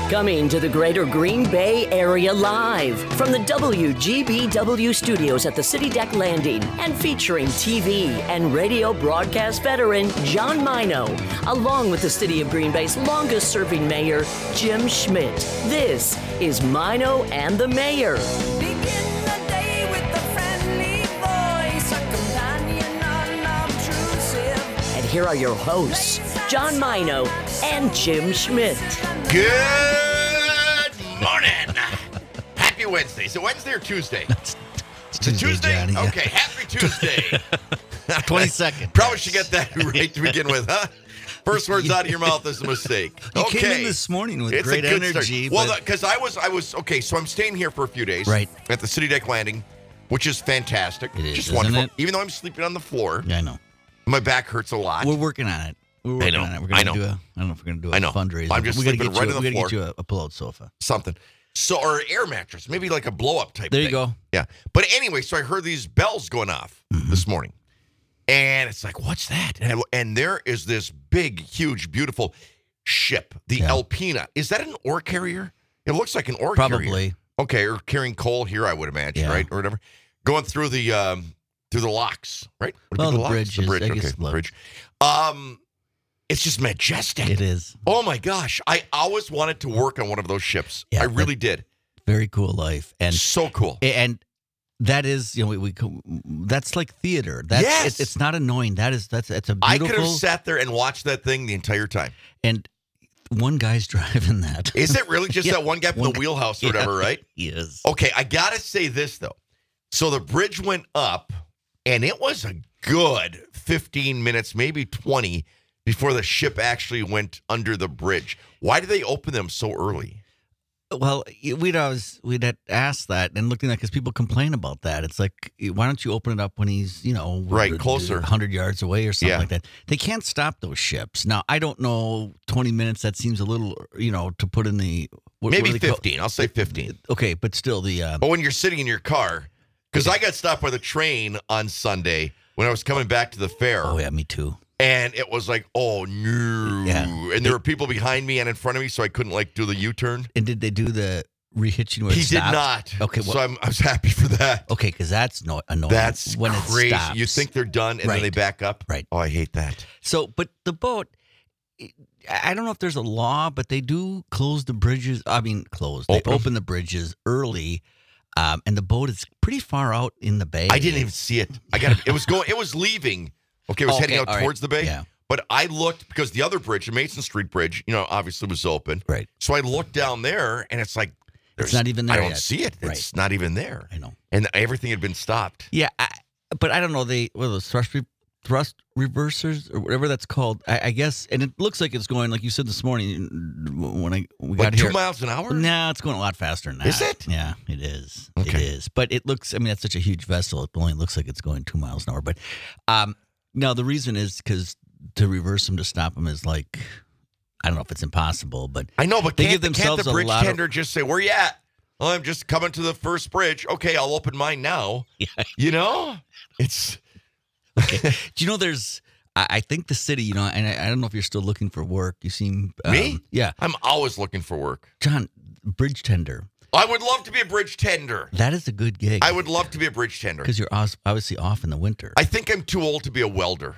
Coming to the greater Green Bay area live from the WGBW studios at the City Deck Landing and featuring TV and radio broadcast veteran John Mino, along with the City of Green Bay's longest serving mayor, Jim Schmidt. This is Mino and the Mayor. Begin the day with a friendly voice, a companion unobtrusive. And here are your hosts, John Mino and Jim Schmidt. Good morning. Happy Wednesday. Is it Wednesday or Tuesday? It's Is it Tuesday? Johnny, yeah. Okay, happy Tuesday. 22nd. Probably should get that right to begin with, huh? First words out of your mouth is a mistake. You Okay. came in this morning with It's great a good energy. start. Well, but- because I was okay. So I'm staying here for a few days, Right. at the City Deck Landing, which is fantastic. It is, just isn't wonderful. it? Even though I'm sleeping on the floor, yeah, I know. my back hurts a lot. We're working on it. We're working know. on it. We're I gonna know. do a. I don't know if we're gonna do a I know. fundraiser. I'm just we gotta sleeping get right you. on the We gotta floor. get you a pull-out sofa. Something. So, or air mattress, maybe like a blow-up type There thing. you go. Yeah. But anyway, so I heard these bells going off this morning. And it's like, what's that? And there is this big, huge, beautiful ship, the Yeah. Alpina. Is that an ore carrier? It looks like an ore carrier. Probably. Okay, or carrying coal here, I would imagine, Yeah. right? Or whatever. Going through the locks, right? What do Well, they the call locks? bridge The is- bridge, I guess okay, the- bridge. It's just majestic. It is. Oh my gosh. I always wanted to work on one of those ships. Yeah, I really did. Very cool life, and So cool. that is, you know, we that's like theater. That's Yes. it's not annoying. That's a I beautiful. could have sat there and watched that thing the entire time. And one guy's driving that. Is it really just Yeah, that one guy from one the guy. wheelhouse or Yeah. whatever, right? He is. Okay, I got to say this, though. So the bridge went up, and it was a good 15 minutes, maybe 20, before the ship actually went under the bridge. Why do they open them so early? Well, we'd had asked that and looked at that because people complain about that. It's like, why don't you open it up when he's, you know, Right, closer. 100 yards away or something Yeah. like that? They can't stop those ships. Now, I don't know, 20 minutes, that seems a little, you know, to put in the... what Maybe do they call- 15. I'll say 15. Okay, but still the... But when you're sitting in your car, because I got stopped by the train on Sunday when I was coming back to the fair. oh, yeah, me too. And it was like, oh, no. Yeah. And there were people behind me and in front of me, so I couldn't, like, do the U-turn. And did they do the rehitching where He it did stopped? not. Okay, well, So I was happy for that. okay, because that's annoying. That's when crazy. It stops. You think they're done and then they Right. back up? Right. Oh, I hate that. So, but the boat, I don't know if there's a law, but they do close the bridges. I mean, close. They Open 'em? open the bridges early, and the boat is pretty far out in the bay. I didn't even see it. It was leaving. Okay, it was heading out all right. towards the bay. Yeah. But I looked because the other bridge, the Mason Street Bridge, you know, obviously was open. Right. So I looked down there and it's like, It's not even there I don't yet. see it. Right. It's not even there. I know. And everything had been stopped. Yeah, but I don't know. Those thrust reversers or whatever that's called. I guess, and it looks like it's going like you said this morning when we got Like here. 2 miles an hour? No, it's going a lot faster than that. Is it? Yeah, it is. Okay. It is. But it looks, I mean, that's such a huge vessel. It only looks like it's going 2 miles an hour. But now the reason is because to reverse them, to stop them is like, I don't know if it's impossible, but I know, but They can't, give themselves the a bridge lot of- tender just say, where you at? Well, I'm just coming to the first bridge. Okay, I'll open mine now. Yeah. You know? It's... do you know there's, I think the city, you know, and I don't know if you're still looking for work. You seem. Me? Yeah. I'm always looking for work. John, bridge tender. I would love to be a bridge tender. That is a good gig. I would love to be a bridge tender. Because you're obviously off in the winter. I think I'm too old to be a welder.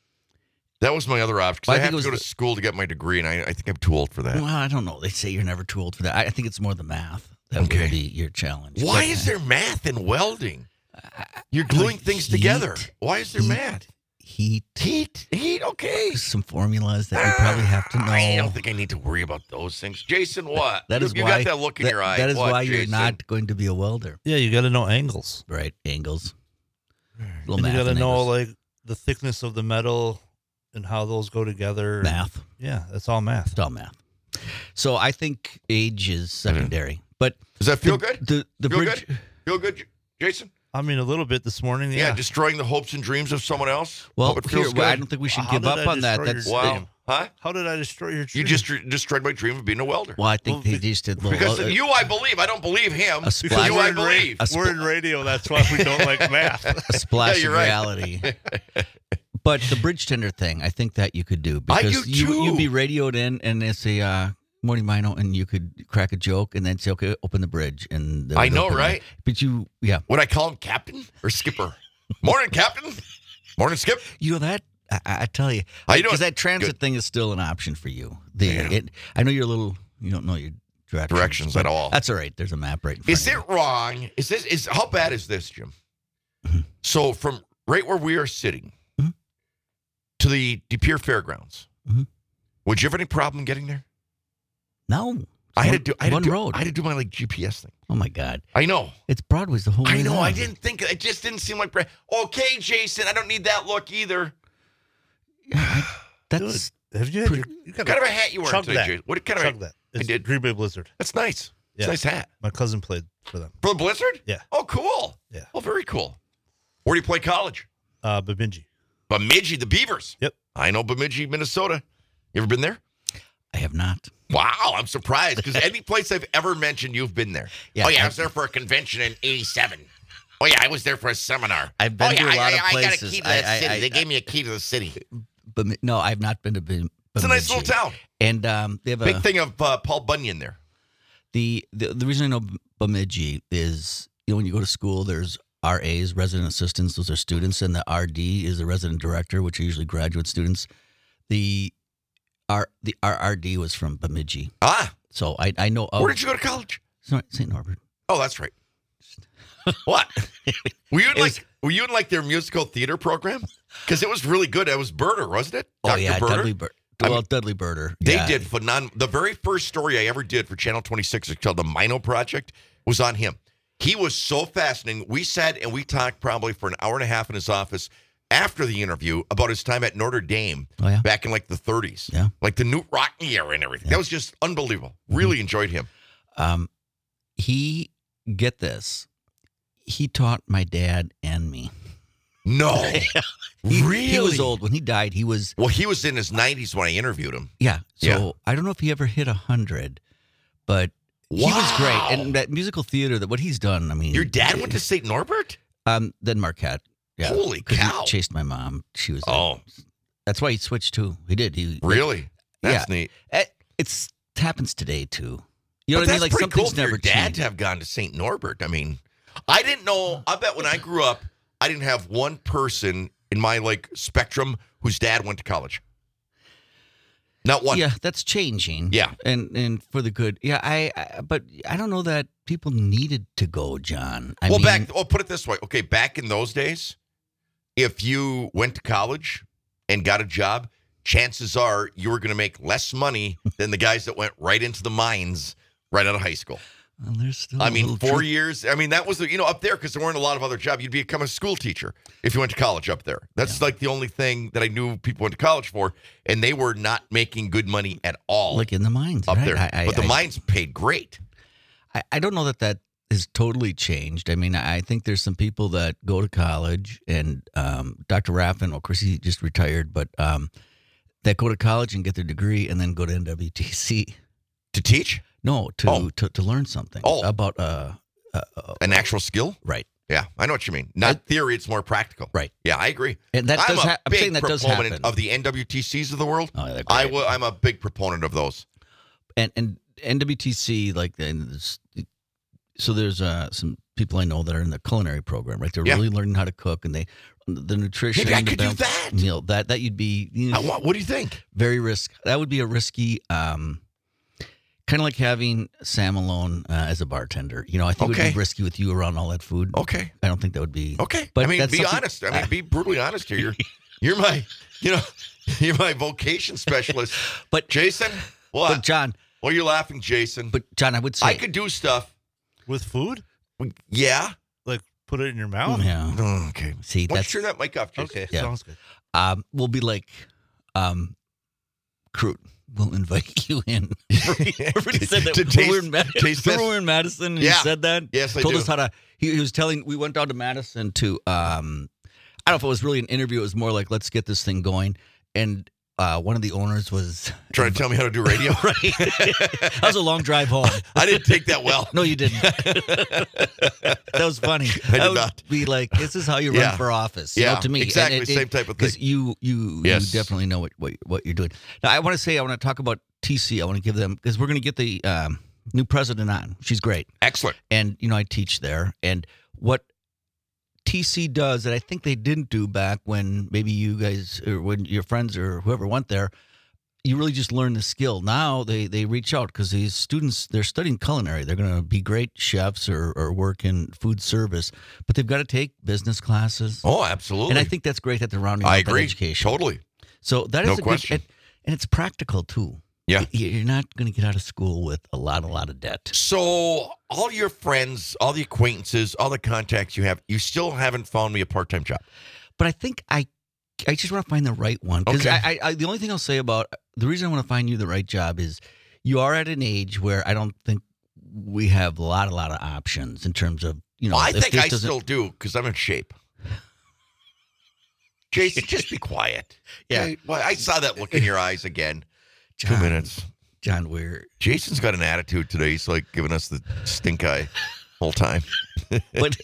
That was my other option. 'cause Well, I I have think to it go was to school to get my degree, and I think I'm too old for that. Well, I don't know. They say you're never too old for that. I think it's more the math that Okay. would be your challenge. Why But, is there math in welding? You're gluing things heat, together. Why is there heat, math? Heat. Heat, okay. Some formulas that you probably have to know. I don't think I need to worry about those things. Jason, what? That is you why got that look in your eye. That is What, why you're Jason? not going to be a welder, Yeah, you got to know angles. right? Angles. Little And math. you got to and know angles. like the thickness of the metal and how those go together. Math. Yeah, that's all math. It's all math. So I think age is secondary. But Does that feel the, good? The Feel bridge. good? Feel good, Jason? I mean, a little bit this morning. Yeah, Yeah. destroying the hopes and dreams of someone else? Well, Hope it here, feels good? I don't think we should How give did up I on that. destroy That's your Wow. dream? Huh? How did I destroy your You dream? just destroyed my dream of being a welder. well, I think Well, they just did a little. Because you, I believe. I don't believe him. A splash- You, I believe. We're in radio. That's why we don't like math. a splash Yeah, you're of right. reality. But the bridge tender thing, I think that you could do I because do too. you'd be radioed in, and it's a Morning Mino, and you could crack a joke and then say, okay, open the bridge. And I know, right? But Would I call him Captain or Skipper? Morning, Captain. Morning, Skip. You know that? I tell you. How you doing? Because that transit Good. thing is still an option for you. Yeah. I know you don't know your directions at but all. That's all right. There's a map right in front Is of you. it wrong? How bad is this, Jim? So from right where we are sitting Mhm. to the De Pere Fairgrounds, Mhm. would you have any problem getting there? No. I had to One road. I had to do my like GPS thing. Oh, my God. I know. It's Broadway's the whole way I know. down. I didn't think it just didn't seem like okay, Jason. I don't need that look either. That's Have you had Pretty- you What kind of a hat you wearing chug today, that. Jason? What kind of Chug that. I It's did. Green Bay Blizzard. That's nice. It's Yeah. a nice hat. My cousin played for them. For the Blizzard? Yeah. Oh, cool. Yeah. Oh, very cool. Where do you play college? Bemidji. Bemidji, the Beavers. Yep. I know Bemidji, Minnesota. You ever been there? I have not. Wow, I'm surprised because any place I've ever mentioned, you've been there. Yeah, oh, yeah, I I've- was there for a convention in '87. Oh, yeah, I was there for a seminar. I've been oh, yeah, to a lot of I got a places. key to that I- city. I- They gave me a key to the city. But no, I've not been to Bemidji. It's a nice little town. And they have Big thing of Paul Bunyan there. The reason I know Bemidji is, when you go to school, there's RAs, resident assistants, those are students, and the RD is the resident director, which are usually graduate students. The RRD was from Bemidji. Ah, So I know of where did you go to college? St. Norbert. Oh, that's right. What? Were you in was- like their musical theater program? Because it was really good. It was Berter, wasn't it? Oh, Dr. yeah, Berter? Dudley Berter. I Well, mean, Dudley Berter. They yeah. did phenomenal. The very first story I ever did for Channel 26, it's called the Mino Project, was on him. He was so fascinating. We sat and we talked probably for an hour and a half in his office after the interview about his time at Notre Dame Oh, yeah. back in like the 30s. Yeah. Like the Newt Rockne era and everything. That was just unbelievable. Really enjoyed him. Get this. He taught my dad and me. No. Really? He was old. When he died, he was, Well, he was in his 90s when I interviewed him. yeah. So Yeah. I don't know if he ever hit 100, but he was Wow. great. And that musical theater, what he's done, I mean. Your dad went to St. Norbert? Then Marquette. Yeah. Holy 'Cause he cow. chased my mom. She was. Oh, That's why he switched too. He did. He really? That's Yeah. neat. It happens today too. You know But what I mean? that's Like pretty cool something's for your never dad changed. to have gone to St. Norbert. I mean, I didn't know. I bet when I grew up, I didn't have one person in my like spectrum whose dad went to college. Not one. Yeah, that's changing. Yeah. and for the good. Yeah, but I don't know that people needed to go, John. I Well, mean, put it this way. Okay, back in those days, if you went to college and got a job, chances are you were going to make less money than the guys that went right into the mines right out of high school. well, there's still. I a mean, little 4 truth. years. I mean, that was, up there because there weren't a lot of other jobs. You'd become a school teacher if you went to college up there. That's like the only thing that I knew people went to college for, and they were not making good money at all Like in the mines, up right? there. But the mines paid great. I don't know that has totally changed. I mean, I think there's some people that go to college, and Dr. Raffin, of course, he just retired, but that go to college and get their degree and then go to NWTC. To teach No, to learn something about an actual skill? right. Yeah, I know what you mean. Not theory, it's more practical. Right. Yeah, I agree. And that I'm does a I'm big saying that does proponent happen. of the NWTCs of the world. Oh, they're great. I'm a big proponent of those. And NWTC, so there's some people I know that are in the culinary program, right? They're Yeah. really learning how to cook, and the nutrition. Maybe I the could do balance- that. You know, that you'd be What do you think? very risky. That would be a risky, kind of like having Sam Malone as a bartender. You know, I think it would Okay. be risky with you around all that food. Okay. I don't think that would be Okay. But I mean, that's be something- honest. I mean, be brutally honest here. You're my, you're my vocation specialist. But Jason, but what? John, Well, you're laughing, Jason. but John, I would say I could do stuff. With food? Yeah. Like put it in your mouth? yeah. Oh, okay. See, Why don't that's you turn that mic off, Jason? Okay, Yeah. sounds good. we'll be like, Crute. We'll invite you in. Everybody said that To when we were taste- in taste Remember this? we were in Madison and Yeah. he said that? Yes, I Told do. us how to, he was telling, we went down to Madison to, I don't know if it was really an interview. It was more like, let's get this thing going. And one of the owners was, Trying to tell me how to do radio? right. That was a long drive home. I didn't take that well. No, you didn't. That was funny. I did That would not. be like, this is how you Yeah. run for office. Yeah, to me. exactly, same type of thing. Because you Yes. definitely know what you're doing. Now, I want to talk about TC, I want to give them, because we're going to get the new president on. She's great. Excellent. And, I teach there. And what TC does that I think they didn't do back when maybe you guys or when your friends or whoever went there, you really just learn the skill. Now they reach out because these students, they're studying culinary. They're going to be great chefs or work in food service, but they've got to take business classes. Oh, absolutely. And I think that's great that they're rounding I out that agree. education. Totally. So that is No a question. good, and it's practical too. Yeah. You're not going to get out of school with a lot of debt. So all your friends, all the acquaintances, all the contacts you have, you still haven't found me a part-time job. But I think I just want to find the right one. Because Okay. I the only thing I'll say about the reason I want to find you the right job is you are at an age where I don't think we have a lot of options in terms of, I if think this I doesn't- still do because I'm in shape. Jason, just be quiet. Yeah. Okay? Well, I saw that look in your eyes again. 2 John, minutes. John, we're Jason's got an attitude today. He's like giving us the stink eye whole time. but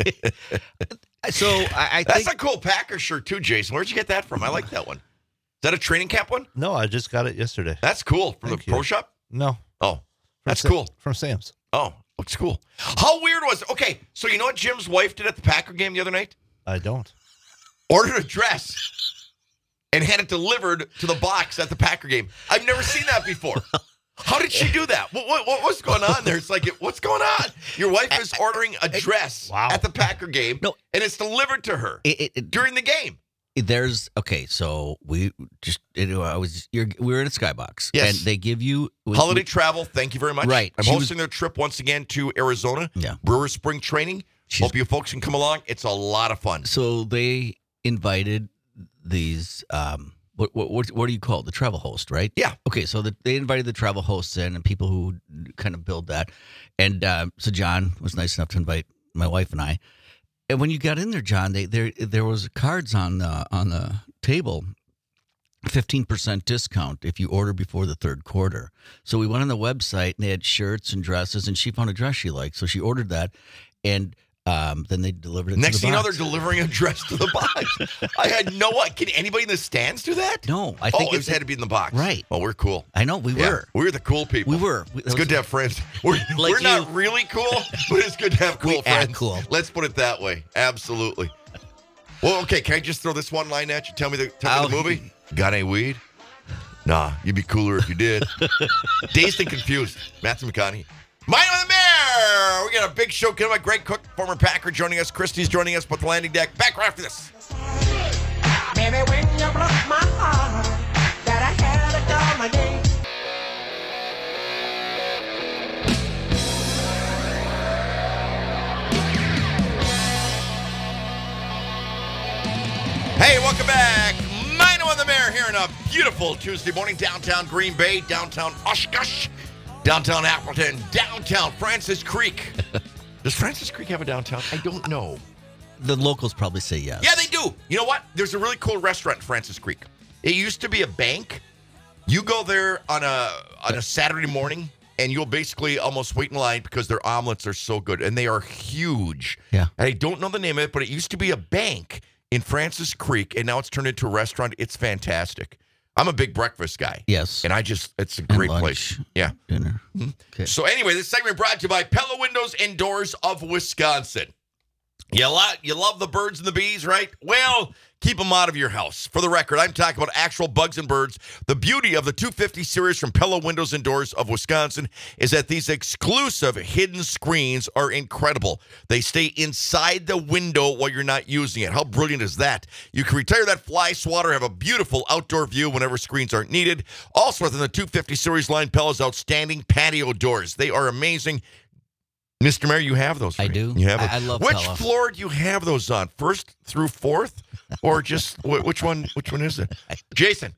so I That's think a cool Packer shirt too, Jason. Where'd you get that from? I like that one. Is that a training camp one? No, I just got it yesterday. That's cool. From Thank the pro you. shop? No. Oh, that's From cool. From Sam's. Oh, looks cool. How weird was it? Okay, so you know what Jim's wife did at the Packer game the other night? I don't. Ordered a dress and had it delivered to the box at the Packer game. I've never seen that before. How did she do that? What was going on there? It's like, what's going on? Your wife is ordering a dress Wow. at the Packer game, No. and it's delivered to her during the game. there's okay. So we just we were in a Skybox, Yes. and they give you Holiday travel, thank you very much. Right. I'm She was- hosting their trip once again to Arizona. Yeah. Brewer Spring Training. She's- Hope you folks can come along. It's a lot of fun. So they invited these. What do you call it? The travel host, right? Yeah. Okay, so they invited the travel hosts in and people who kind of build that, and so John was nice enough to invite my wife and I. And when you got in there, John, there was cards on the table, 15% discount if you order before the third quarter. So we went on the website and they had shirts and dresses, and she found a dress she liked, so she ordered that, and then they delivered it. Next to the thing you know, box. they're delivering a dress to the box. I had no idea. Can anybody in the stands do that? No, I think it had to be in the box. Right. Well, we're cool. I know we Yeah, were. we're the cool people. We were. It's good to have friends. We're Like not you. really cool, but it's good to have cool We act friends. cool. Let's put it that way. Absolutely. Well, okay. Can I just throw this one line at you? Tell me the movie. Got any weed? Nah, you'd be cooler if you did. Dazed and Confused. Matthew McConaughey. Mine on the Mayor. We got a big show coming up. Greg Cook, former Packer, joining us. Christie's joining us. But the landing deck. Back right after this. Baby, when you broke my heart, that I had to call my name. Hey, welcome back. Mino on the Mayor here on a beautiful Tuesday morning, downtown Green Bay, downtown Oshkosh, downtown Appleton, downtown Francis Creek. Does Francis Creek have a downtown? I don't know. The locals probably say yes. Yeah, they do. You know what? There's a really cool restaurant in Francis Creek. It used to be a bank. You go there on a Saturday morning, and you'll basically almost wait in line because their omelets are so good, and they are huge. Yeah. And I don't know the name of it, but it used to be a bank in Francis Creek, and now it's turned into a restaurant. It's fantastic. I'm a big breakfast guy. Yes. And it's a And great lunch. place. Yeah. Dinner. Okay. So anyway, this segment brought to you by Pella Windows and Doors of Wisconsin. You love the birds and the bees, right? Well, keep them out of your house. For the record, I'm talking about actual bugs and birds. The beauty of the 250 series from Pella Windows and Doors of Wisconsin is that these exclusive hidden screens are incredible. They stay inside the window while you're not using it. How brilliant is that? You can retire that fly swatter, have a beautiful outdoor view whenever screens aren't needed. Also within the 250 series line, Pella's outstanding patio doors. They are amazing. Mr. Mayor, you have those. I right? do. You have I those. love Which Pella. floor do you have those on? First through fourth, or just which one? Which one is it? Jason,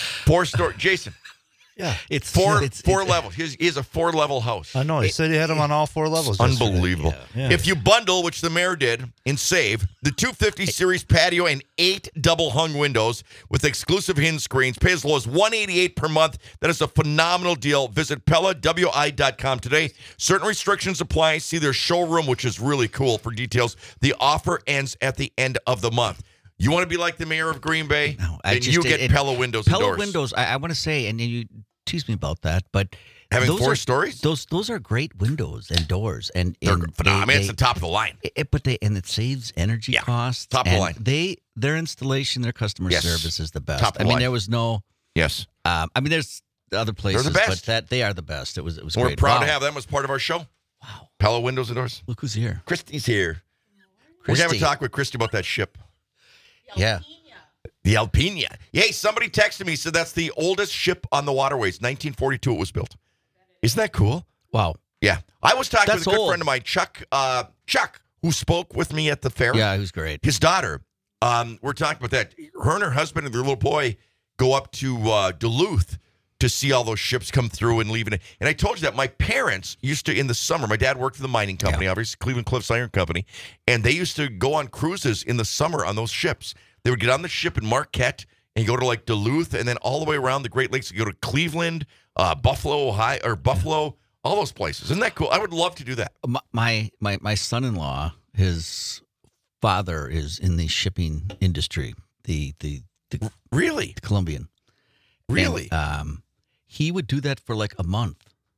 Jason, Yeah. It's four levels. He has a 4-level house. I know. He said he had them on all 4 levels. yesterday. Unbelievable. Yeah. If you bundle, which the mayor did, and save the 250 series patio and 8 double hung windows with exclusive hidden screens, pay as low as $188 per month. That is a phenomenal deal. Visit PellaWI.com today. Certain restrictions apply. See their showroom, which is really cool, for details. The offer ends at the end of the month. You want to be like the mayor of Green Bay? No, then you get Pella Windows and Pella Doors. Windows. I want to say, and then tease me about that, but Having those 4 are- stories? Those are great windows and doors, and They're and phenomenal. I mean, it's the top of the line. and it saves energy Yeah, costs. top of the and line. Their installation, their customer Yes. service is the best. Top of I the mean, line. there was no. Yes. I mean, there's other places, best. but they are the best. It was We're great. proud Wow. to have them as part of our show. Wow. Pella Windows and Doors. Look who's here. Christy's here. We're going to have a Christy. talk with Christy about that ship. Yeah. The Alpina. Hey, somebody texted me, said that's the oldest ship on the waterways. 1942 it was built. Isn't that cool? Wow. Yeah. I was talking That's with a good old. friend of mine, Chuck, who spoke with me at the fair. Yeah, he was great. His daughter. We're talking about that. Her and her husband and their little boy go up to Duluth to see all those ships come through and leaving it. And I told you that my parents used to, in the summer, my dad worked for the mining company, obviously Cleveland Cliffs Iron Company, and they used to go on cruises in the summer on those ships. They would get on the ship in Marquette and go to like Duluth and then all the way around the Great Lakes. Go to Cleveland, Buffalo, Ohio, or Buffalo, all those places. Isn't that cool? I would love to do that. My son-in-law, his father is in the shipping industry, the Really? Colombian. Really? And, he would do that for like a month.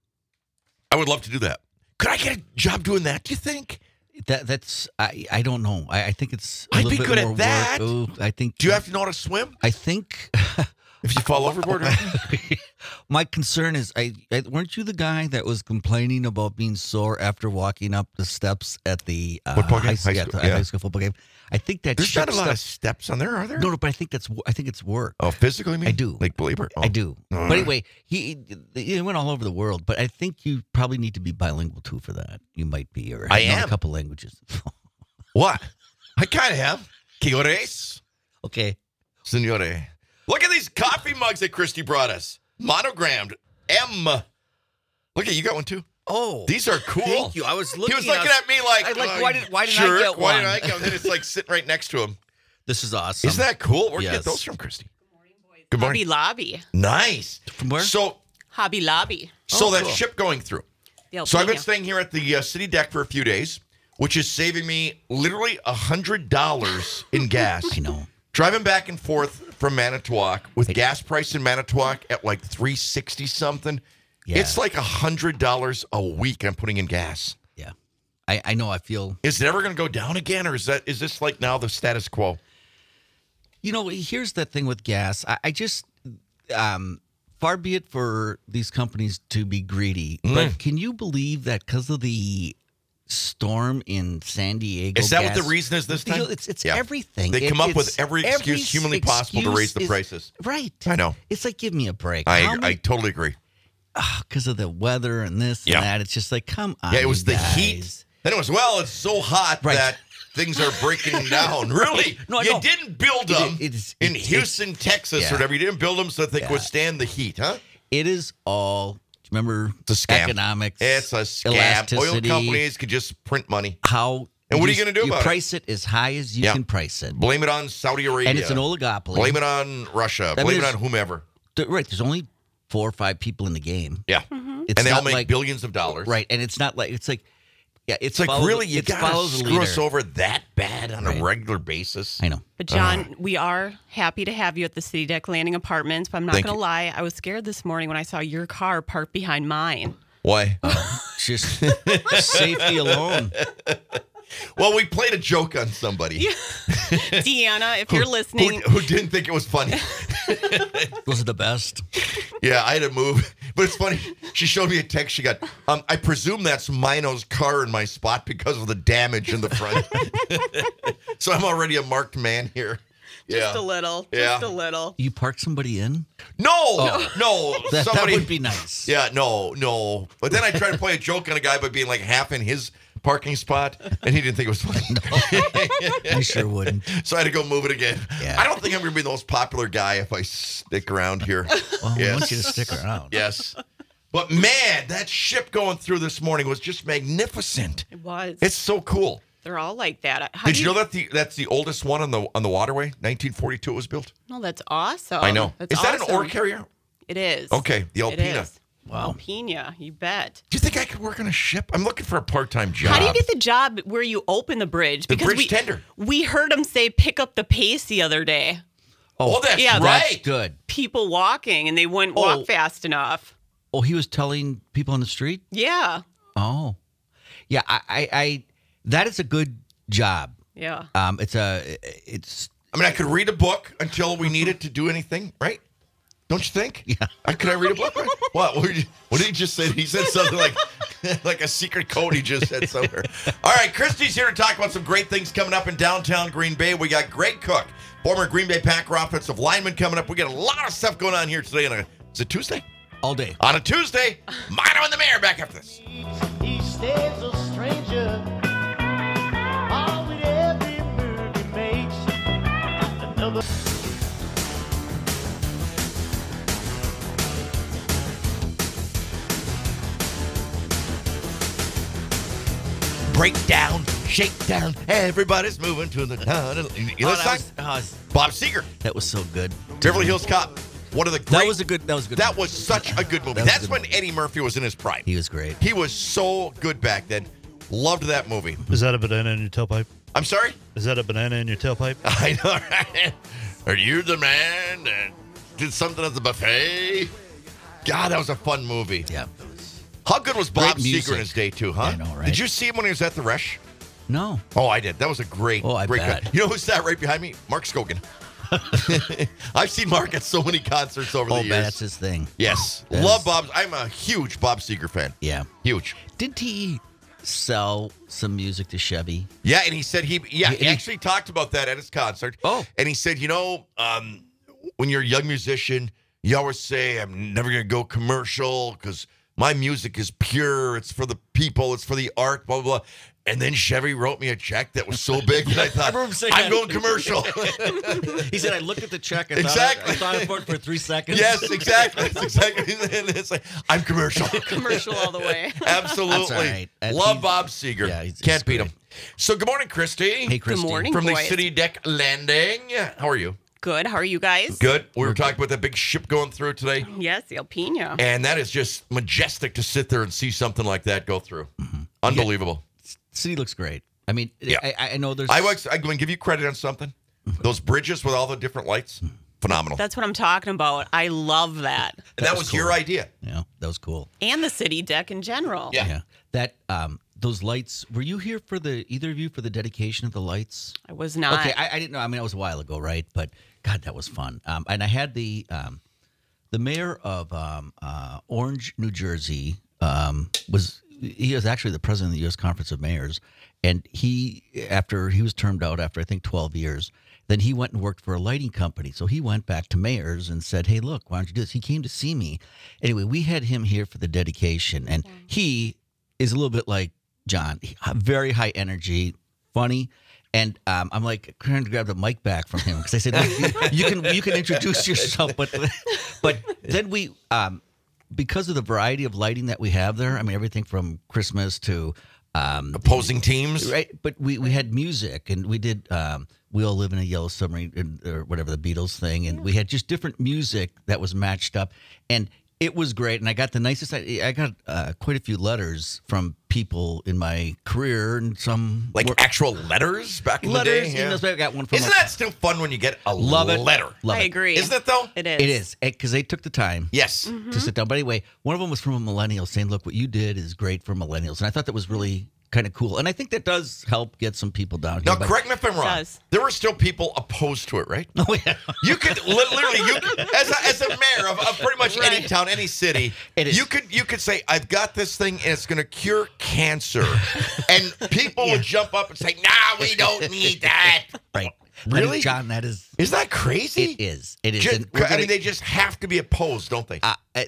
I would love to do that. Could I get a job doing that, do you think? That's I don't know. I think it's a I'd little be bit good at more that. work. Ooh, I think. Do you have to know how to swim? I think If you fall overboard? my concern is, weren't you the guy that was complaining about being sore after walking up the steps at the Football game? high High school, at yeah. high school football game? I think that There's ship not a lot of stuff- steps on there, are there? No, but I think it's work. Oh, physically, mean? I do. Like believer? Oh. I do. All But anyway, he went all over the world. But I think you probably need to be bilingual too for that. You might be, or I know am. a couple languages. What? I kind of have. Quieres, Okay. senore. Look at these coffee mugs that Christy brought us. Monogrammed. M. Look at you got one too. Oh, These are cool. Thank you. I was looking. He was looking at me like, why didn't I jerk, get why one? didn't I get one? Then it's like sitting right next to him. This is awesome. Isn't that cool? Where'd you get Yes. those from, Christy? Good morning. Hobby Lobby. Nice. From where? So Hobby Lobby. that cool. ship going through. The So I've been Alpina. staying here at the city deck for a few days, which is saving me literally $100 in gas. I know. Driving back and forth from Manitowoc with gas price in Manitowoc at like $3.60 something. Yeah. It's like $100 a week I'm putting in gas. Yeah. I know. I feel. Is it ever going to go down again, or is this like now the status quo? You know, here's the thing with gas. I just, far be it for these companies to be greedy, but can you believe that because of the storm in San Diego? Is that what gas- the reason is this You know, time? it's Yeah. everything. They come up with it's every excuse humanly possible to raise the excuse prices. Right. I know. It's like, give me a break. I totally agree. Because of the weather and this Yeah. and that. It's just like, come on. Yeah, it was you the guys. heat. Then it was, it's so hot Right. that things are breaking down. Really? No, I you know. didn't build them It's- in it's- Houston, Texas, yeah. or whatever. You didn't build them so that they could Yeah. withstand the heat, huh? It is all, remember, It's a scam. economics. It's a scam. Oil elasticity, companies could just print money. How. And what are you just- gonna do about it? price it as high as you Yeah. can price it. Blame it on Saudi Arabia. And it's an oligopoly. Blame it on Russia. mean, Blame it there's- on whomever. Right. There's only 4 or 5 people in the game. Yeah. It's And they all not make like, billions of dollars. Right. And it's not like, it's like, yeah, It's like, really? You got to follows the screw us leader. over that bad on a Right. regular basis? I know. But John, we are happy to have you at the City Deck Landing Apartments. But I'm not Thank going to you. lie, I was scared this morning when I saw your car parked behind mine. Why? Just safety alone. Well, we played a joke on somebody Deanna, if you're listening, who didn't think it was funny. Those are the best. Yeah, I had to move. But it's funny. She showed me a text she got. I presume that's Mino's car in my spot because of the damage in the front. So I'm already a marked man here. just Yeah. a little. Yeah. Just a little. You park somebody in? No. That Somebody would be nice. Yeah, no. But then I tried to play a joke on a guy by being like half in his parking spot, and he didn't think it was funny. You sure wouldn't. So I had to go move it again. Yeah. I don't think I'm going to be the most popular guy if I stick around here. Well, we Yes. want you to stick around. Yes. But man, that ship going through this morning was just magnificent. It was. It's so cool. They're all like that. How Did do you know that that's the oldest one on the waterway? 1942 it was built. No, that's awesome. I know. That's Is that an awesome. ore carrier? It is. Okay, the It Alpina. is. Wow. Alpina, you bet. Do you think I could work on a ship? I'm looking for a part-time job. How do you get the job where you open the bridge? The bridge tender. we heard him say pick up the pace the other day. Oh, that's Yeah, right. That's good. People walking and they wouldn't Oh. walk fast enough. Oh, he was telling people on the street? Yeah. Oh. Yeah, I that is a good job. Yeah. It's I mean, I could read a book until we need it to do anything, right? Don't you think? Yeah. Could I read a book? What did he just say? He said something like like a secret code he just said somewhere. All right, Christy's here to talk about some great things coming up in downtown Green Bay. We got Greg Cook, former Green Bay Packer offensive lineman, coming up. We got a lot of stuff going on here today. Is it Tuesday? all day. On a Tuesday, Mino and the Mayor back after this. He stays a stranger. All with every move he makes. Another. Breakdown, shakedown, everybody's moving to the town. You know that song? Bob Seger, That was so good. Beverly Hills Cop. One of the great. That was a good. That was such a good movie. That was a That's good when movie. Eddie Murphy was in his prime. He was great. He was so good back then. Loved that movie. Is that a banana in your tailpipe? I'm sorry? Is that a banana in your tailpipe? I know, right? Are you the man that did something at the buffet? God, that was a fun movie. Yeah. How good was Bob Great Seger music. in his day, too, huh? I know, right? Did you see him when he was at the Resch? No. Oh, I did. That was a great, Oh, I great bet. guy. You know who sat right behind me? Mark Skogan. I've seen Mark at so many concerts over the Oh, years. man, that's his thing. Yes. That Love is- Bob. I'm a huge Bob Seger fan. Yeah. Huge. Did he sell some music to Chevy? Yeah, and he said he He- actually talked about that at his concert. Oh. And he said, when you're a young musician, you always say, I'm never going to go commercial because my music is pure. It's for the people. It's for the art, blah, blah, blah. And then Chevy wrote me a check that was so big that I thought, remember him saying I'm that. going commercial. He said, I looked at the check. Exactly. I thought about it for 3 seconds. Yes, exactly. That's exactly. And it's like, I'm commercial. Commercial all the way. Absolutely. That's all right. Love He's- Bob Seger. yeah, he's Can't beat great. him. So good morning, Christy. Hey, Christy. morning. From the boys. City Deck Landing. How are you? Good. How are you guys? Good. We were talking about that big ship going through today. Yes, the Alpina. And that is just majestic to sit there and see something like that go through. Mm-hmm. Unbelievable. City looks great. I mean, Yeah. I know there's. I'm going to give you credit on something. Those bridges with all the different lights, phenomenal. That's what I'm talking about. I love that. and that was cool. your idea. Yeah, that was cool. And the city deck in general. Yeah. Yeah. That those lights. Were you here for either of you for the dedication of the lights? I was not. Okay, I didn't know. I mean, it was a while ago, right? But God, that was fun. And I had the mayor of Orange, New Jersey, he was actually the president of the U.S. Conference of Mayors, and after he was termed out after I think 12 years, then he went and worked for a lighting company. So he went back to mayors and said, "Hey, look, why don't you do this?" He came to see me. Anyway, we had him here for the dedication, and he is a little bit like John, very high energy, funny. And I'm like trying to grab the mic back from him because I said, "Look, you can introduce yourself," but then we because of the variety of lighting that we have there. I mean, everything from Christmas to Opposing teams. right. But we had music and we did "We All Live in a Yellow Submarine" or whatever the Beatles thing, and we had just different music that was matched up, and it was great. And I got the nicest. I got quite a few letters from people in my career and some Like actual letters back in letters. the day. Yeah. emails. I got one from Isn't that still fun when you get a Love it. letter? Love I it. agree. Isn't it though? It is. It is because they took the time Yes. to sit down. But anyway, one of them was from a millennial saying, "Look, what you did is great for millennials," and I thought that was really kind of cool. And I think that does help get some people down here. Now, but- correct me if I'm wrong. does. There were still people opposed to it, right? Oh yeah. You could literally, as a mayor of pretty much any town, any city, It is. you could say, "I've got this thing and it's going to cure cancer," and people would jump up and say, "Nah, we don't need that." Right. Really? John, that is. Is that crazy? It is. It is. Just- And we're I gonna- mean, they just have to be opposed, don't they?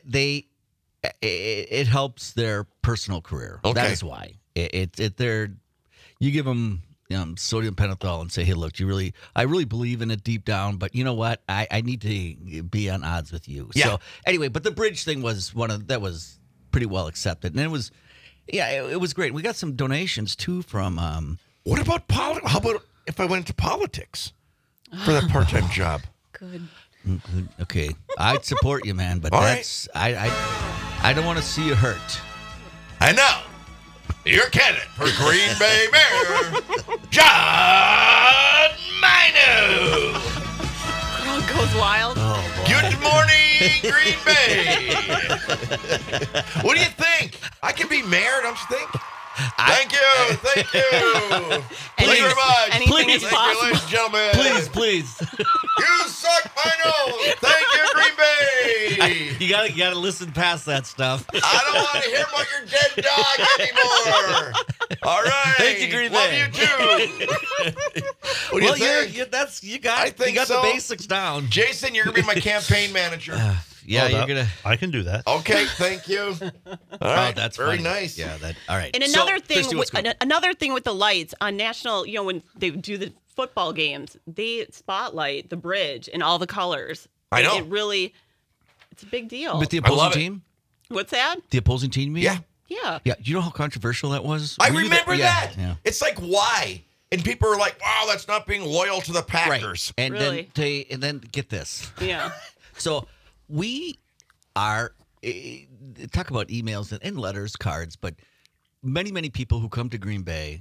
it helps their personal career. Okay. That is why. You give them sodium pentothal and say, "Hey, look, I really believe in it deep down, but you know what? I need to be on odds with you." Yeah. So anyway, but the bridge thing was that was pretty well accepted, and it was, it was great. We got some donations too from. What about politics? How about if I went into politics for that part-time job? Good. Okay, I'd support you, man, but All right. that's I don't want to see you hurt. I know. Your candidate for Green Bay Mayor, John Mino. Goes wild. Good morning, Green Bay. What do you think? I can be mayor, don't you think? Thank you. Thank you very much. Anything is Thank you, possible. ladies and gentlemen. Please. You suck, I know. Thank you, Green Bay. You gotta listen past that stuff. I don't want to hear about your dead dog anymore. All right. Thank you, Green Love Bay. you too. What do you think? You got I think the so. basics down. Jason, you're gonna be my campaign manager. Yeah, Oh, you're that- gonna. I can do that. Okay, thank you. All right, that's very funny. nice. Yeah, that. All right. And So, another Christy, what's going on? another thing with the lights on national, when they do the football games, they spotlight the bridge in all the colors. I know. It's a big deal. With the I love opposing it. team. What's that? The opposing team. You mean? Yeah. Yeah. Yeah. You know how controversial that was. I Were you remember there? that. Yeah. It's like, why? And people are like, wow, that's not being loyal to the Packers. Right. And Really? then get this. Yeah. So we are talk about emails and letters, cards, but many people who come to Green Bay,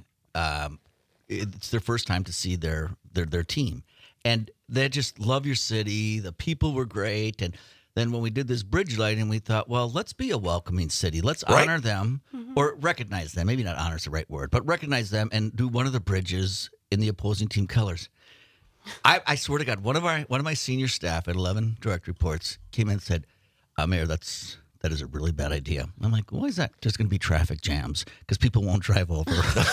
it's their first time to see their team, and they just love your city. The people were great, and then when we did this bridge lighting, we thought, well, let's be a welcoming city. Let's Right. honor them or recognize them. Maybe not honor is the right word, but recognize them and do one of the bridges in the opposing team colors. I swear to God, one of my senior staff at 11 Direct Reports came in and said, Mayor, that is a really bad idea. I'm like, why is that? There's going to be traffic jams because people won't drive over.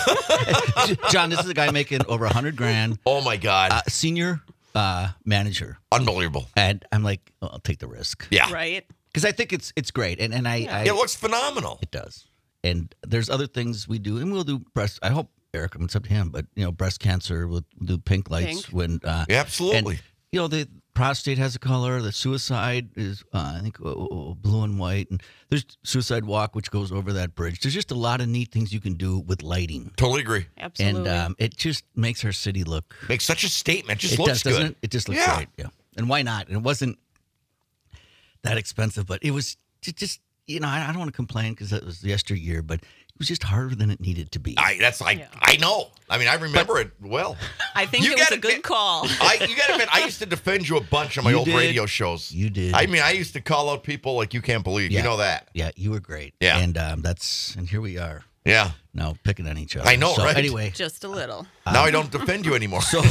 John, this is a guy making over $100,000, Oh, my God. senior manager, Unbelievable. and I'm like, I'll take the risk Yeah. Right. because I think it's great, and I It looks phenomenal. it does. And there's other things we do, and we'll do breast. I hope Eric, it's up to him, but breast cancer, we'll do pink lights Pink. when. Yeah, absolutely. And, the prostate has a color. The suicide is, I think, blue and white. And there's Suicide Walk, which goes over that bridge. There's just a lot of neat things you can do with lighting. Totally agree. Absolutely. And it just makes our city look. Makes such a statement. Just It looks does, good. doesn't it? It just looks Yeah. great. Yeah. And why not? And it wasn't that expensive, but it was just I don't want to complain because it was yesteryear, but it was just harder than it needed to be. I know. I mean, I remember it well. I think You it was gotta a good admit- call. You got to admit, I used to defend you a bunch on my You old did. radio shows. You did. I mean, I used to call out people like you can't believe. You Yeah. know that. Yeah, you were great. Yeah. And and here we are Yeah. now picking on each other. I know, so right? Anyway, Just a little. Now I don't defend you anymore. so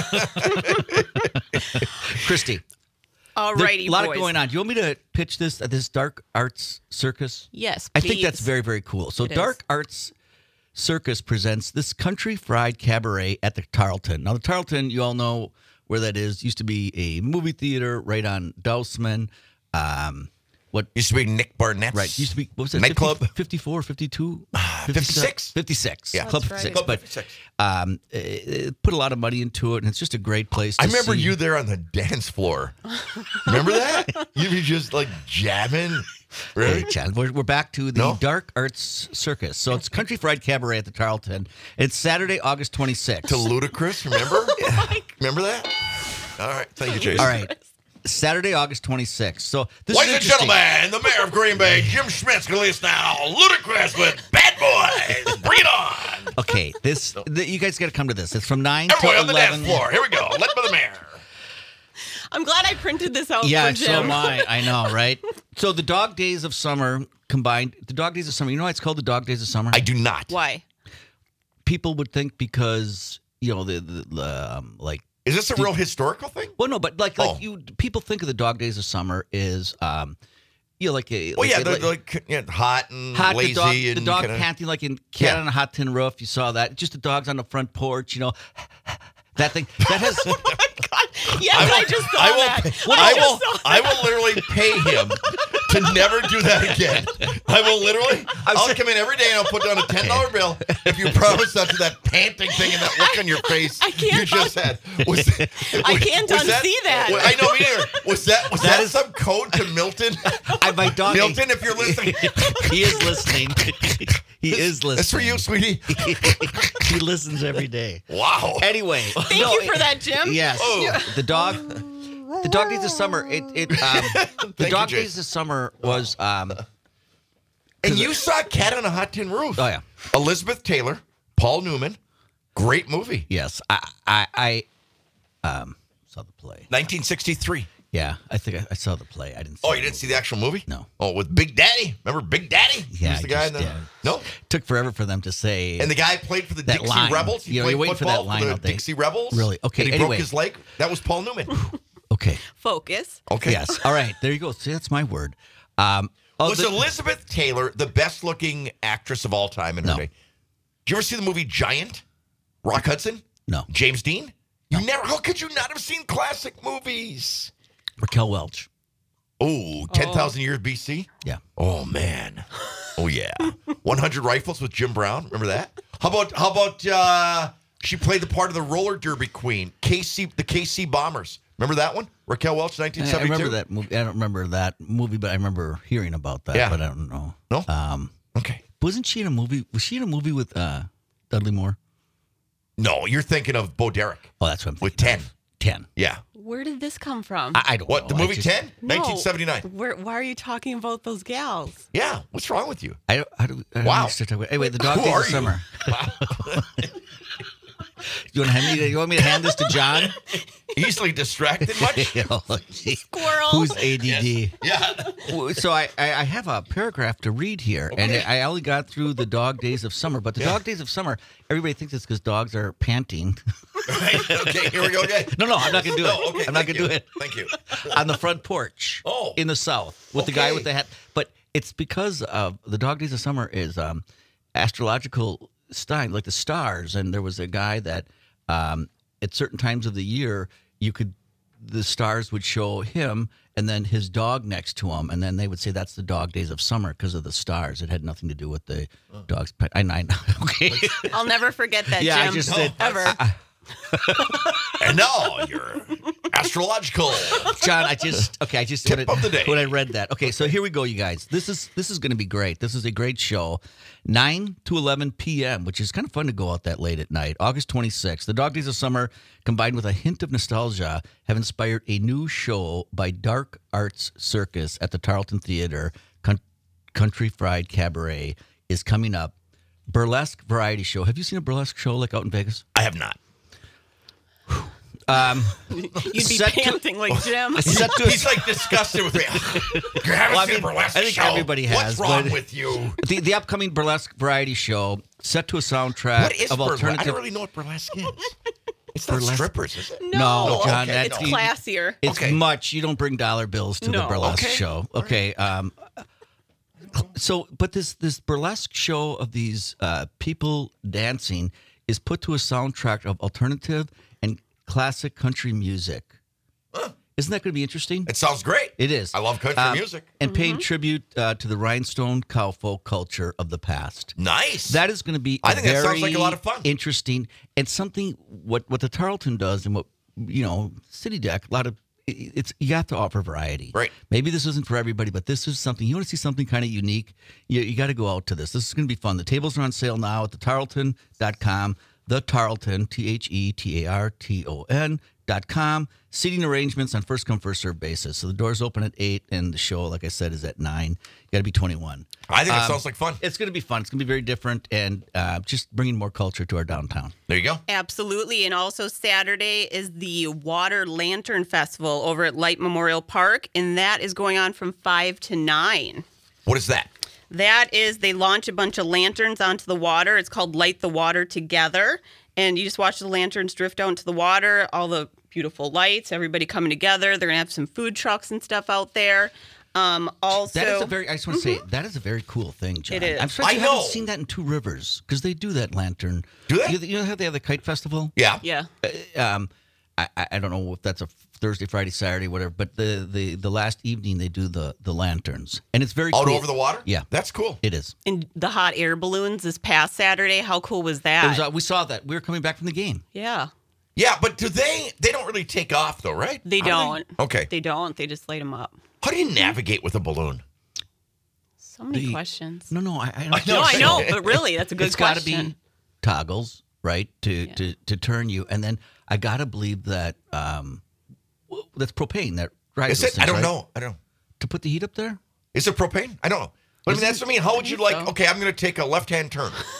Christy, All there's righty, a lot boys. going on. Do you want me to pitch this Dark Arts Circus? Yes, I think that's please. very, very cool. So It is. Dark Arts Circus presents this country fried cabaret at the Tarleton. Now the Tarleton, you all know where that is. Used to be a movie theater right on Dousman. Used to be Nick Barnett's. Right. Used to be, what was that? Nightclub? 54, 52? 56. 56. Yeah. Club That's 56. right. Club But 56. put a lot of money into it, and it's just a great place to I remember see. you there on the dance floor. Remember that? You'd be just like jamming. Really? Hey, Chad, we're back to the No? Dark Arts Circus. So it's Country Fried Cabaret at the Tarleton. It's Saturday, August 26th. To Ludacris, remember? Remember that? All right. Thank you, Jason. All right. Saturday, August 26th. So this Ladies is and interesting. gentlemen, the mayor of Green Bay, Jim Schmidt's going to lead us now. Ludacris with Bad Boys. Bring it on. Okay, you guys got to come to this. It's from 9 Everybody to on the 11. dance floor. Here we go. Led by the mayor. I'm glad I printed this out Yeah, for Jim. so am I. I know, right? So the Dog Days of Summer combined. The Dog Days of Summer. You know why it's called the Dog Days of Summer? I do not. Why? People would think because like. Is this a real historical thing? Well, no, but like Oh. people think of the Dog Days of Summer is like a Well, yeah, they're like hot and hot, lazy the and dog kinda, panting like in Cat Yeah. on a Hot Tin Roof. You saw that. Just the dogs on the front porch. That thing that has. Yes, I just saw that. I will literally pay him to never do that again. I will literally. I'll come in every day and I'll put down a $10 bill if you promise not to that panting thing and that look on your face I can't you just had. I can't unsee that. I know me neither. Was that some code to Milton? My dog. Milton, if you're listening, He is listening. He is listening. that's for you, sweetie. He listens every day. Wow. Anyway, Thank you for that, Jim. Yes, Oh. the dog days of summer. The you, dog Jason. days of summer was. And you saw Cat on a Hot Tin Roof. Oh yeah. Elizabeth Taylor, Paul Newman, great movie. Yes, saw the play. 1963. Yeah, I think I saw the play. I didn't. See Oh, the you didn't see movie. the actual movie? No. Oh, with Big Daddy. Remember Big Daddy? He Yeah, was the guy in the. No. Took forever for them to say. And the guy played for the That Dixie line. Rebels. He You know, played you're waiting for football that line the all day. Dixie Rebels. Really? Okay, And he anyway. broke his leg. That was Paul Newman. Okay. Focus. Okay. Yes. All right. There you go. See, that's my word. Was Elizabeth Taylor the best-looking actress of all time in her No. day? Did you ever see the movie Giant? Rock Hudson? No. James Dean? You never? How could you not have seen classic movies? Raquel Welch. Oh, 10,000 Years BC? Yeah. Oh, man. Oh, yeah. 100 Rifles with Jim Brown. Remember that? How about she played the part of the roller derby queen, the KC Bombers. Remember that one? Raquel Welch, I 1972? remember that movie. I don't remember that movie, but I remember hearing about that. Yeah. But I don't know. No? Okay. Wasn't she in a movie? Was she in a movie with Dudley Moore? No, you're thinking of Bo Derek Oh, that's what I'm thinking. with 10. 10. Yeah. Where did this come from? I don't What, know. the I movie just- 10? No. 1979. Why are you talking about those gals? Yeah. What's wrong with you? I don't Wow. understand. Anyway, the Dog Who Days are of you? Summer. You want me to hand this to John? Easily distracted much? Squirrel. Who's ADD? Yeah. So I have a paragraph to read here, and I only got through the Dog Days of Summer. But the Dog Days of Summer, everybody thinks it's because dogs are panting. Okay, here we go again. No, I'm not going to do it. No, okay, I'm not going to do it. Thank you. On the front porch. Oh. In the South with the guy Okay. with the hat. But it's because of the Dog Days of Summer is astrological sign, like the stars. And there was a guy that at certain times of the year, the stars would show him and then his dog next to him. And then they would say that's the Dog Days of Summer because of the stars. It had nothing to do with the dogs. I know. Okay. I'll never forget that, Yeah, I Jim. just said- ever. And now your astrological. John, I just Tip of the day. when I read that. Okay, so here we go, you guys. This is going to be great. This is a great show. 9 to 11 p.m., which is kind of fun to go out that late at night. August 26th. The Dog Days of Summer, combined with a hint of nostalgia, have inspired a new show by Dark Arts Circus at the Tarleton Theater. Country Fried Cabaret is coming up. Burlesque variety show. Have you seen a burlesque show like out in Vegas? I have not. You'd be set to- panting like Jim. Set to a- He's like disgusted with me. You haven't Well, I seen mean, a burlesque I think show. everybody has, What's wrong but- with you? The upcoming burlesque variety show set to a soundtrack What is of burlesque? alternative. I don't really know what burlesque is. It's not Burlesque. strippers, is it? No, John, okay, that's It's classier. It's Okay. much. You don't bring dollar bills to the No. burlesque Okay. show. Okay. So, but this burlesque show of these people dancing is put to a soundtrack of alternative and classic country music. Isn't that going to be interesting? It sounds great. It is. I love country music. And paying tribute to the rhinestone cowfolk culture of the past. Nice. That is going to be I think that very sounds like a lot of fun. interesting, and something what the Tarleton does, and what City Deck. A lot of it's you have to offer variety. Right. Maybe this isn't for everybody, but this is something you want to see something kind of unique. You got to go out to this. This is going to be fun. The tables are on sale now at thetarleton.com. The Tarleton, TheTarleton.com. Seating arrangements on first come, first served basis. So the doors open at 8, and the show, like I said, is at 9. You got to be 21. I think it sounds like fun. It's going to be fun. It's going to be very different, and just bringing more culture to our downtown. There you go. Absolutely. And also Saturday is the Water Lantern Festival over at Light Memorial Park, and that is going on from 5 to 9. What is that? That is, they launch a bunch of lanterns onto the water. It's called Light the Water Together. And you just watch the lanterns drift out into the water, all the beautiful lights, everybody coming together. They're going to have some food trucks and stuff out there. Also, That is I just want to say, that is a very cool thing, John. It is. I'm surprised I you know. haven't seen that in Two Rivers, because they do that lantern. Do they? You know how they have the kite festival? Yeah. yeah. I don't know if that's a Thursday, Friday, Saturday, whatever, but the last evening they do the lanterns. And it's very Out cool. over the water? Yeah. That's cool. It is. And the hot air balloons this past Saturday. How cool was that? It was, we saw that. We were coming back from the game. Yeah. Yeah, but do they don't really take off though, right? They How do don't. Okay. They don't. They just light them up. How do you navigate with a balloon? So many questions. No, I I don't know. No, I know, but really, that's a good It's got to question. be toggles, right, to turn you. And then I got to believe that that's propane that drives Is those it? things, I don't right? know. I don't know. To put the heat up there? Is it propane? I don't know. But I mean, that's what I mean. How would you think like? so. Okay, I'm going to take a left-hand turn.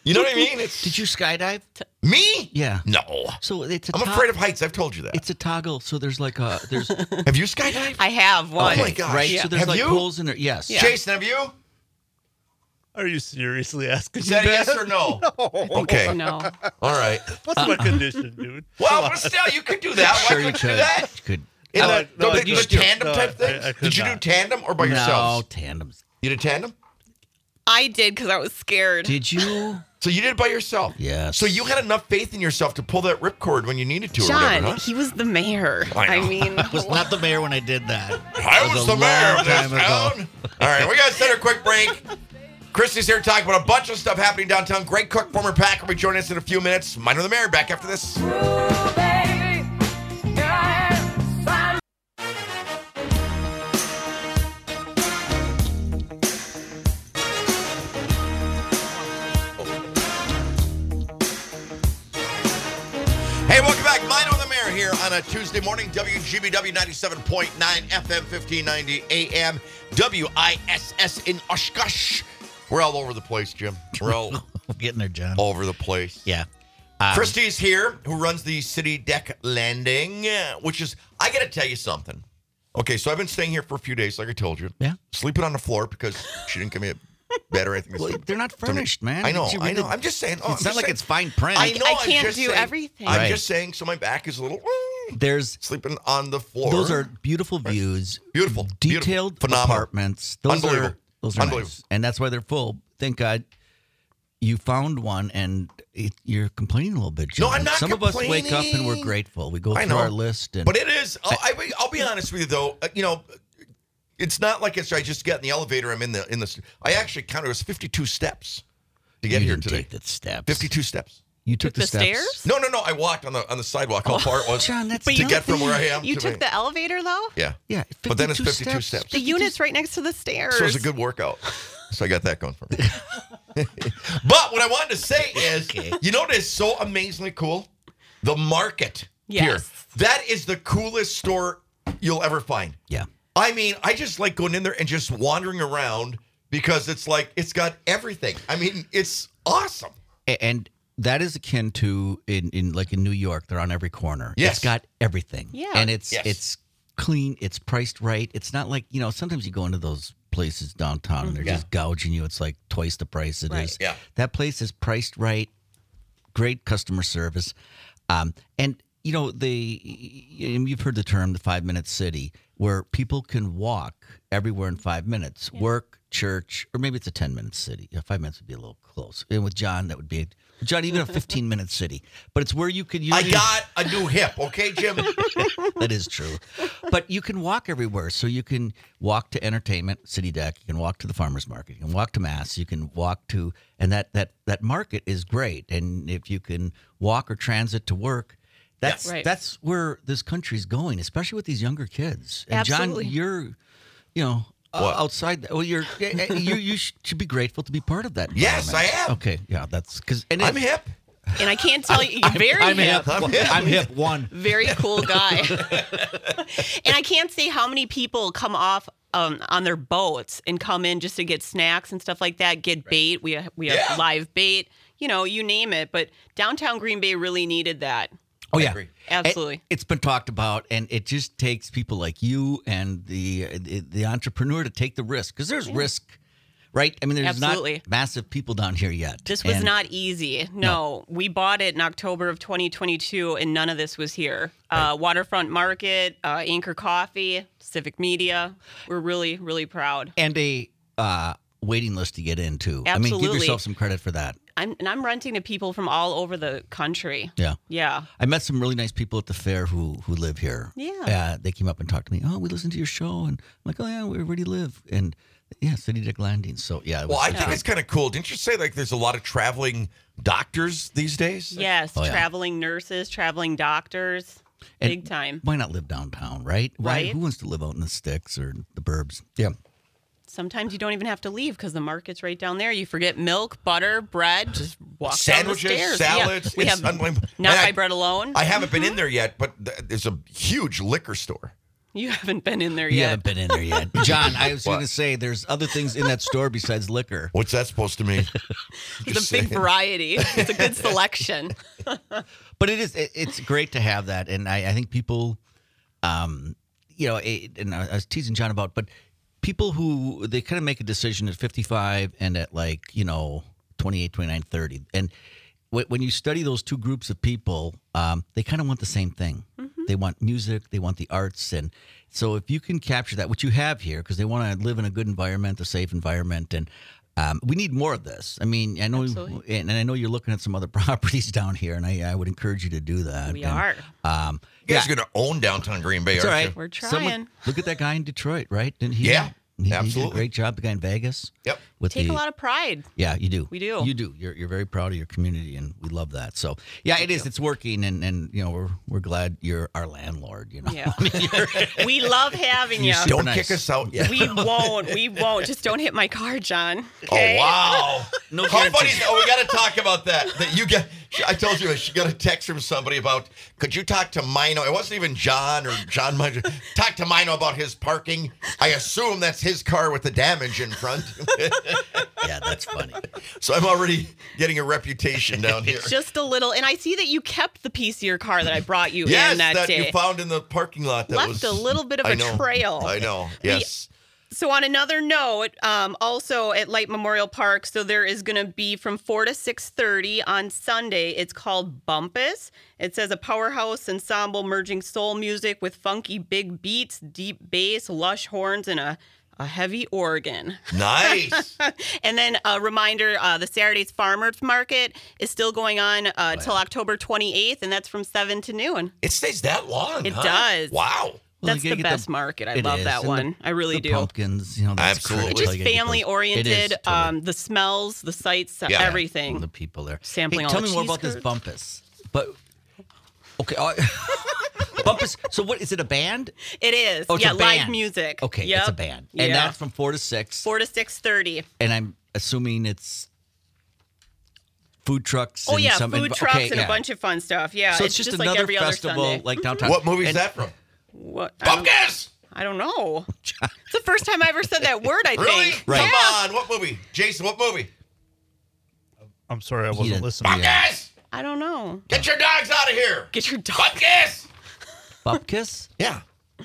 You know what I mean? Did you skydive? Me? Yeah. No. So it's a I'm afraid of heights. I've told you that. It's a toggle. So there's like a there's Have you skydived? I have one. Oh my gosh. right. Yeah. So there's Have like you? holes in there. Yes. Yeah. Jason, have you? Are you seriously asking Is me that a that? yes or no? Okay. No. All right. What's my condition, dude? Well, but still, you could do that. Why Sure you couldn't you do could. that? You could. In No, the, no, the, I the used the to. tandem No, type I things? could Did you do not. tandem or by No yourselves? tandems. You did tandem? I did because I was scared. Did you? So you did it by yourself? Yes. So you had enough faith in yourself to pull that ripcord when you needed to or John, whatever, huh? he was the mayor. I know. mean, I was not the mayor when I did that. I was a the mayor long of this time ago. town. All right, we got to set a quick break. Christy's here talking about a bunch of stuff happening downtown. Greg Cook, former Packer, will be joining us in a few minutes. Minor the Mayor, back after this. Hey, welcome back. Minor the Mayor here on a Tuesday morning. WGBW 97.9 FM 1590 AM. WISS in Oshkosh. We're all over the place, Jim. We're all Getting there, John. over the place. Yeah. Christy's here, who runs the City Deck Landing, which is, I got to tell you something. Okay, so I've been staying here for a few days, like I told you. Yeah. Sleeping on the floor because she didn't give me a bed or anything. Well, they're not furnished, man. I know, Did you I read know. the- I'm just saying. It's not like it's fine print. I know. I I'm can't just do saying- everything. I'm Right. just saying, so my back is a little There's sleeping on the floor. those are beautiful views. Beautiful. Detailed Phenomenal. apartments. Those Unbelievable. are Unbelievable. nice. And that's why they're full. Thank God you found one, and you're complaining a little bit, John. No, I'm not Some of us wake up and we're complaining. grateful. We go I through know. our list. And But it is. I'll be honest with you, though. It's not like I just got in the elevator. I'm in the. I actually counted. It was 52 steps to get you here didn't today. take the steps. 52 steps. You took the steps? stairs? No. I walked on the sidewalk. How far it was John, that's But to you- get from where I am. You to took me. the elevator, though? Yeah. Yeah. But then it's 52 steps. The unit's right next to the stairs. So it was a good workout. So I got that going for me. But what I wanted to say is, you know what is so amazingly cool? The market here. Yes. That is the coolest store you'll ever find. Yeah. I mean, I just like going in there and just wandering around because it's like it's got everything. I mean, it's awesome. And that is akin to in New York, they're on every corner. Yes. It's got everything. Yeah. And it's Yes. clean, it's priced right. It's not like, sometimes you go into those places downtown and they're Yeah. just gouging you. It's like twice the price it is. Right. Yeah. That place is priced right, great customer service. And you've heard the term the 5-minute city, where people can walk everywhere in 5 minutes. Work, church, or maybe it's a 10-minute city. 5 minutes would be a little close. And with John, that would be even a 15-minute city. But it's where you could I usually got a new hip, okay, Jim? that is true. But you can walk everywhere. So you can walk to entertainment, City Deck. You can walk to the farmer's market. You can walk to Mass. You can walk to, and that market is great. And if you can walk or transit to work, that's Right. that's where this country's going, especially with these younger kids. And Absolutely. John, you're, outside. Well, you should be grateful to be part of that. Yes, I environment. am. Okay, yeah, that's because I'm hip. And I can't tell you, very I'm hip. hip. I'm hip. One. Very cool guy. And I can't say how many people come off on their boats and come in just to get snacks and stuff like that, get bait. We have Yeah. live bait, you name it. But downtown Green Bay really needed that. Oh yeah, agree. Absolutely. It's been talked about, and it just takes people like you and the entrepreneur to take the risk, because there's risk, right? I mean, there's Absolutely. not massive people down here yet. This was And not easy. No, we bought it in October of 2022, and none of this was here. Waterfront Market, Anchor Coffee, Civic Media. We're really, really proud. and a waiting list to get in too. I mean, give Absolutely. yourself some credit for that. I'm renting to people from all over the country. Yeah. Yeah. I met some really nice people at the fair who live here. Yeah. They came up and talked to me. Oh, we listened to your show, and I'm like, oh yeah, where do you live? And yeah, City Deck Landing. So yeah. It was, Well, I think it's kind of cool. Didn't you say like there's a lot of traveling doctors these days? Yes, Oh, yeah. traveling nurses, traveling doctors, And big time. Why not live downtown, right? Right. Who wants to live out in the sticks or the burbs? Yeah. Sometimes you don't even have to leave because the market's right down there. You forget milk, butter, bread, just walk Sandwiches, down the stairs. salads. Yeah. We it's have unbelievable. not And by bread alone. I haven't been in there yet, but there's a huge liquor store. You haven't been in there You yet. haven't been in there yet. John, I was going What? to say there's other things in that store besides liquor. What's that supposed to mean? It's a big variety. It's a good selection. But it's great to have that. And I think people, and I was teasing John about, but people who, they kind of make a decision at 55 and at 28, 29, 30. And when you study those two groups of people, they kind of want the same thing. Mm-hmm. They want music, they want the arts. And so if you can capture that, which you have here, because they want to live in a good environment, a safe environment. And we need more of this. I mean, I know, Absolutely. and I know you're looking at some other properties down here, and I would encourage you to do that. We And, are. You guys are going to own downtown Green Bay, It's aren't all right. you? We're trying. Look at that guy in Detroit, right? Didn't he? Yeah, he did a absolutely. great job. The guy in Vegas. Yep. With Take the, a lot of pride. Yeah, you do. We do. You do. You're very proud of your community, and we love that. So yeah, it is. It's working, and we're glad you're our landlord. Yeah. We love having you. You're super Don't nice. kick us out. Yeah. We won't. We won't. Just don't hit my car, John. Oh, wow. No How funny guarantees. is that? Oh, we got to talk about that. That you get. I told you she got a text from somebody about, could you talk to Mino? It wasn't even John or John Mino. Talk to Mino about his parking. I assume that's his car with the damage in front. Yeah, that's funny. So I'm already getting a reputation down here. Just a little. And I see that you kept the piece of your car that I brought you Yes, in that that day. you found in the parking lot. That Left was a little bit of I a know. trail. I know. Yes. So on another note, also at Light Memorial Park, so there is going to be from 4 to 6:30 on Sunday. It's called Bumpus. It says a powerhouse ensemble merging soul music with funky big beats, deep bass, lush horns, and a heavy organ. Nice. And then a reminder, the Saturday's Farmers Market is still going on till October 28th, and that's from 7 to noon. It stays that long. It huh? does. Wow. Well, That's you the gotta get best market. I it love is. that And one. I really the do. Pumpkins, that's Absolutely. critical. Just You gotta get family those. oriented. It is, totally. The smells, the sights, Yeah. everything. the people there. Sampling all Tell the me more cheese about this curds. Bumpus. But okay, Bumpus. So what is it? A band? It is. Oh, it's Yeah, a live band. music. Okay, Yep. it's a band, and Yeah. that's from 4 to 6. 4 to 6:30. And I'm assuming it's food trucks. Oh and yeah, some, food and, trucks okay, and a yeah. bunch of fun stuff. Yeah, So it's just like another every other festival, Sunday. like downtown. What movie is And- that from? What? Pumpkins. I don't know. It's the first time I ever said that word. I Really? think. Right. Come Yeah. on. What movie? Jason, what movie? I'm sorry, I He wasn't didn't- listening. Pumpkins! I don't know. Get your dogs out of here. Get your dog. Pumpkins! Bupkis? Yeah.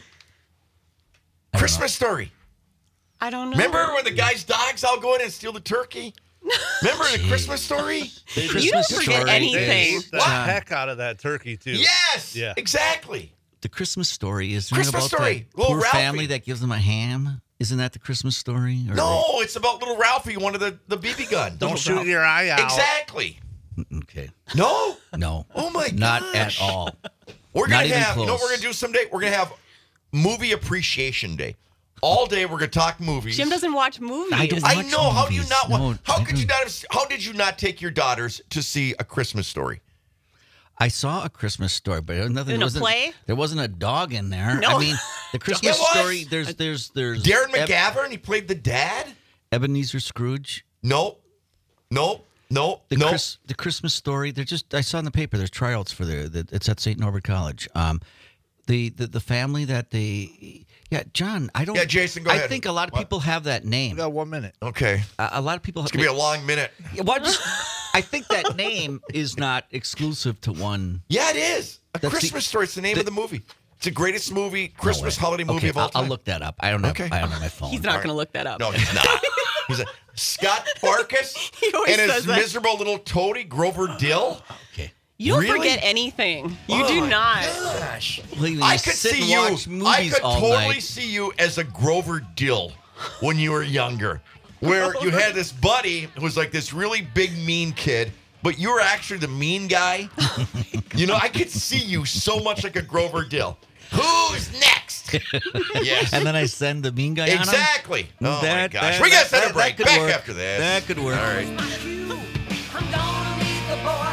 Christmas Story. I don't know. Remember when the guy's dogs all go in and steal the turkey? Remember the Christmas Story? The You Christmas don't forget story They anything. is- ate the John, heck out of that turkey too. Yes. Yeah. Exactly. the Christmas story is Christmas about Story. that Little poor Ralphie. family that gives them a ham. Isn't that the Christmas story? Or No, it's about little Ralphie, one of the BB gun. Don't shoot your eye out. Exactly. Okay. No. No. Oh my Not gosh. at all. We're Not gonna even have. You know what close. we're gonna do someday? We're gonna have movie appreciation day. All day we're gonna talk movies. Jim doesn't watch movies. I don't I watch know. How do you movies. not? No, How I could you don't. not have? How did you not take your daughters to see A Christmas Story? I saw A Christmas Story, but there was nothing. In there a wasn't, play? There wasn't a dog in there. No. I mean, the Christmas was. Story. There's Darren McGavern. He played the dad. Ebenezer Scrooge. Nope. The Nope. the Christmas Story. They're just. I saw in the paper. There's tryouts for it's at St. Norbert College. The family that they. Yeah, John. I don't. Yeah, Jason, go I ahead. think a lot of What? people have that We name. got 1 minute. Okay. A lot of people. It's gonna be a long minute. I think that name is not exclusive to one. Yeah, it is. A That's Christmas Story. It's the name of the movie. It's the greatest movie, Christmas No way. holiday movie Okay, of all time. Uh, I'll look that up. I don't have. Okay. I don't have my phone. He's not going to look that up. No, he's not. He's a Scott Farkas He always and his says that. miserable little toady, Grover Dill. Okay. You don't Really? forget anything. You Oh do my not. Gosh. Well, you I sit could see and you. watch movies I could all totally night. see you as a Grover Dill when you were younger, where you had this buddy who was like this really big mean kid, but you were actually the mean guy. You know, I could see you so much like a Grover Dill. Who's next? Yes. And then I send the mean guy on him? Exactly. Oh my That- gosh. that- We got to that- set a break. that could Back work. after this. That could work. All right. I'm gonna meet the boy